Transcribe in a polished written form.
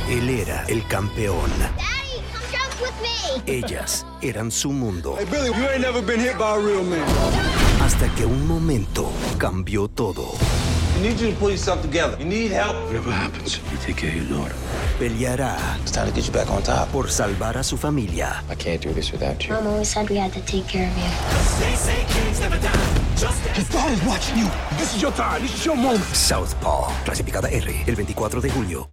Él era el campeón. Daddy, come jump with me. Ellas eran su mundo. Hey, Billy, you ain't never been hit by a real man. Hasta que un momento cambió todo. I need you to pull yourself together. You need help. Whatever happens, you take care of your daughter. Peleará It's time to get you back on top. por salvar a su familia. I can't do this without you. Mom always said we had to take care of you. His daughter's watching you. This is your time. This is your moment. Southpaw, clasificada R, el 24 de julio.